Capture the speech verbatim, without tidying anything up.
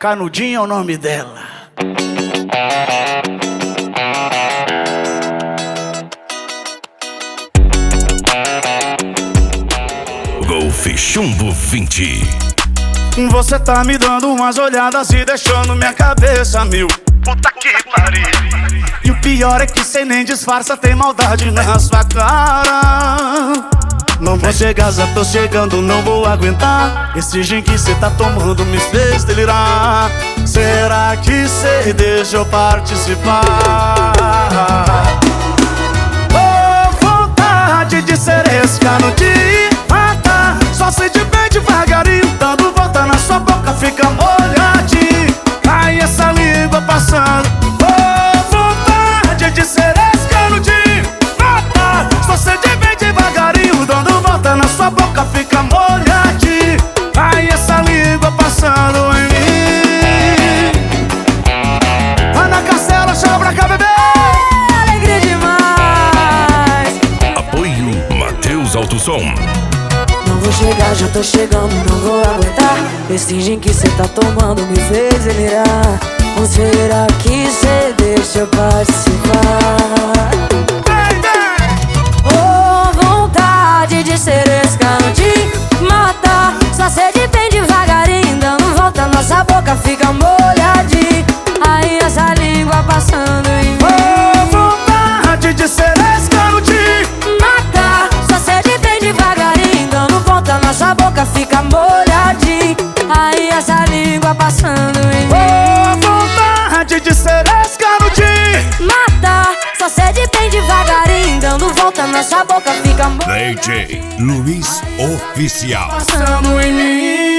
Canudinho é o nome dela. Golfe Chumbo vinte. Você tá me dando umas olhadas e deixando minha cabeça mil. Puta que pariu. E o pior é que cê nem disfarça, tem maldade na sua cara. Não vou chegar, já tô chegando, não vou aguentar. Esse gin que cê tá tomando me fez delirar. Será que cê deixa eu participar? Oh, vontade de ser esse canudinho, mata. Só se de bem devagarinho, dando volta na sua boca, fica molhadinho. Ai, essa língua passando. Oh, vontade de ser esse canudinho, mata. Só se de bem devagarinho, dando volta na sua boca, fica molhadinho. Ai, essa língua passando em mim. Ana Castela, chama pra cá, bebê. Alegria demais. Apoio Matheus Autosom. Não vou chegar, já tô chegando, não vou aguentar. Esse gin que cê tá tomando me fez delirar. Ou será que cê deixa eu participar? Oh, vontade de ser esse canudinho, mata. Só sede bem devagarinho, dando volta, nossa boca fica molhadinha. Aí essa língua passando em mim. Oh, vontade de ser esse canudinho, mata. Só sede bem devagarinho, dando volta, nossa boca fica molhadinha. Aí essa língua passando em mim. oh, vontade de ser esse canudinho, mata. Só sede bem devagarinho, dando volta, nossa boca fica molhadinha. D J Luiz Oficial. passando em mim.